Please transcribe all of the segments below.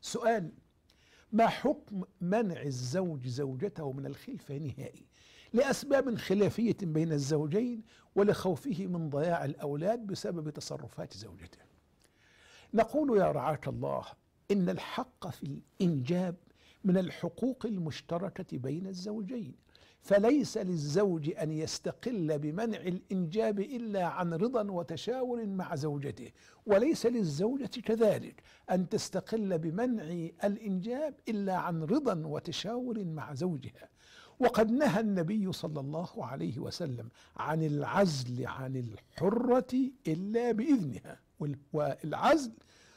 سؤال: ما حكم منع الزوج زوجته من الخلفة نهائي لأسباب خلافية بين الزوجين ولخوفه من ضياع الأولاد بسبب تصرفات زوجته؟ نقول يا رعاة الله إن الحق في الإنجاب من الحقوق المشتركة بين الزوجين، فليس للزوج أن يستقل بمنع الإنجاب إلا عن رضا وتشاور مع زوجته، وليس للزوجة كذلك أن تستقل بمنع الإنجاب إلا عن رضا وتشاور مع زوجها. وقد نهى النبي صلى الله عليه وسلم عن العزل عن الحرة إلا بإذنها، والعزل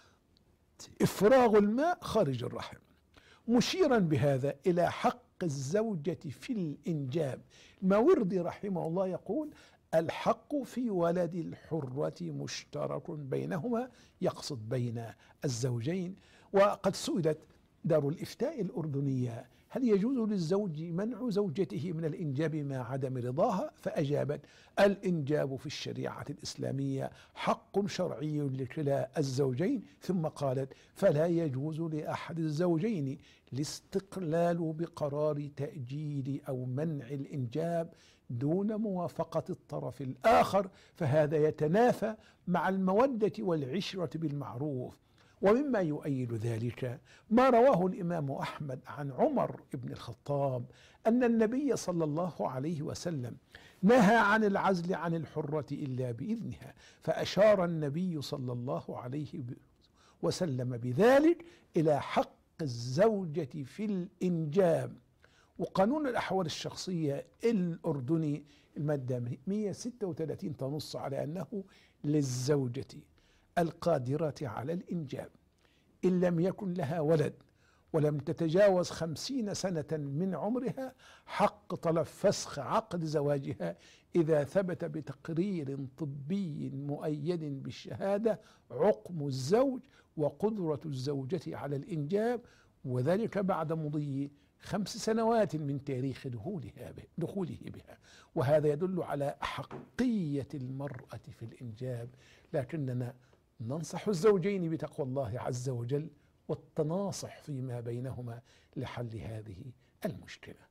إفراغ الماء خارج الرحم، مشيرا بهذا إلى حق الزوجة في الإنجاب. الماوردي رحمه الله يقول: الحق في ولد الحرة مشترك بينهما، يقصد بين الزوجين. وقد سئلت دار الإفتاء الأردنية: هل يجوز للزوج منع زوجته من الإنجاب مع عدم رضاها؟ فأجابت: الإنجاب في الشريعة الإسلامية حق شرعي لكلا الزوجين. ثم قالت: فلا يجوز لأحد الزوجين الاستقلال بقرار تأجيل أو منع الإنجاب دون موافقة الطرف الآخر، فهذا يتنافى مع المودة والعشرة بالمعروف. ومما يؤيد ذلك ما رواه الإمام أحمد عن عمر بن الخطاب أن النبي صلى الله عليه وسلم نهى عن العزل عن الحرة إلا بإذنها، فأشار النبي صلى الله عليه وسلم بذلك إلى حق الزوجة في الإنجاب. وقانون الأحوال الشخصية الأردني المادة 136 تنص على أنه للزوجة القادرة على الإنجاب إن لم يكن لها ولد ولم تتجاوز 50 سنة من عمرها حق طلب فسخ عقد زواجها إذا ثبت بتقرير طبي مؤيد بالشهادة عقم الزوج وقدرة الزوجة على الإنجاب، وذلك بعد مضي 5 سنوات من تاريخ دخوله بها. وهذا يدل على أحقية المرأة في الإنجاب، لكننا ننصح الزوجين بتقوى الله عز وجل والتناصح فيما بينهما لحل هذه المشكلة.